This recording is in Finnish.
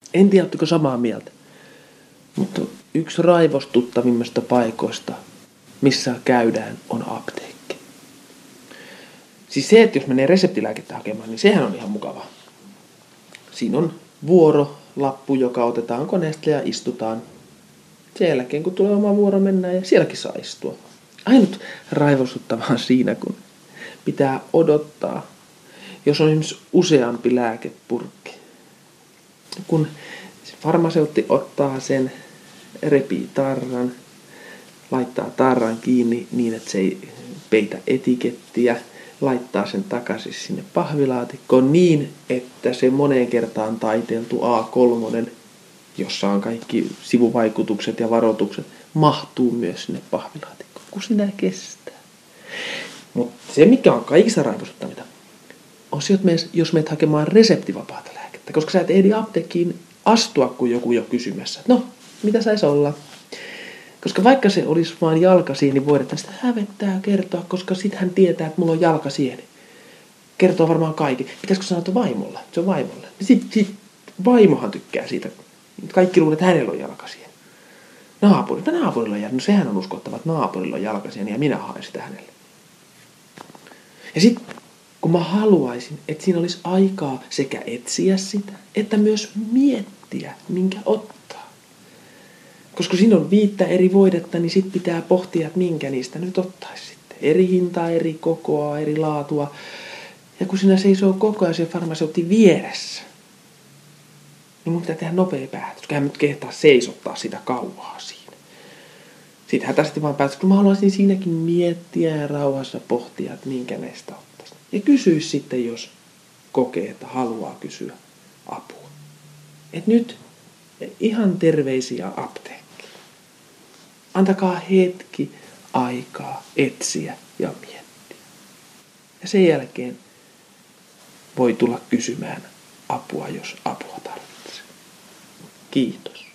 En tiedä, oletteko samaa mieltä. Mutta yksi raivostuttavimmista paikoista, missä käydään, on apteekki. Siis se, että jos menee reseptilääkettä hakemaan, niin sehän on ihan mukavaa. Siinä on vuorolappu, joka otetaan koneesta ja istutaan. Sen jälkeen, kun tulee oma vuoro, mennään ja sielläkin saa istua. Ainut raivostuttavaa siinä, kun pitää odottaa, jos on esimerkiksi useampi lääkepurkki. Kun farmaseutti ottaa sen, repii tarran, laittaa tarran kiinni niin, että se ei peitä etikettiä, laittaa sen takaisin sinne pahvilaatikkoon niin, että se moneen kertaan taiteltu A3, jossa on kaikki sivuvaikutukset ja varoitukset, mahtuu myös sinne pahvilaatikkoon, kun sinä kestää. Mutta se, mikä on kaikista raivostuttavinta, on se, jos menet hakemaan reseptivapaata lääkettä, koska sä et ehdi apteekkiin astua, kun joku jo kysymässä. No, mitä saisi olla? Koska vaikka se olisi vain jalkasieni, niin voidaan sitä hävettää kertoa, koska sit hän tietää, että mulla on jalkasieni. Kertoo varmaan kaikki. Pitäisikö sanoa, että vaimolle? Se on vaimolle. Sitten vaimohan tykkää siitä. Kaikki luulee, että hänellä on jalkasieni. Naapurilla on. No sehän on uskottava, että naapurilla on jalkasieni ja minä haen sitä hänelle. Ja sitten kun mä haluaisin, että siinä olisi aikaa sekä etsiä sitä, että myös miettiä, minkä ottaa. Koska siinä on 5 eri voidetta, niin sit pitää pohtia, että minkä niistä nyt ottaisi sitten. Eri hintaa, eri kokoa, eri laatua. Ja kun siinä seisoo koko ajan se farmaseutti vieressä, niin mun pitää tehdä nopea päätös. Koska hän nyt kehtaa seisottaa sitä kauaa siinä. Sitten hätäisesti vaan päätös, kun mä haluaisin siinäkin miettiä ja rauhassa pohtia, että minkä näistä ottaisi. Ja kysyisi sitten, jos kokee, että haluaa kysyä apua. Et nyt ihan terveisiä apteekkiin. Antakaa hetki aikaa etsiä ja miettiä. Ja sen jälkeen voi tulla kysymään apua, jos apua tarvitsee. Kiitos.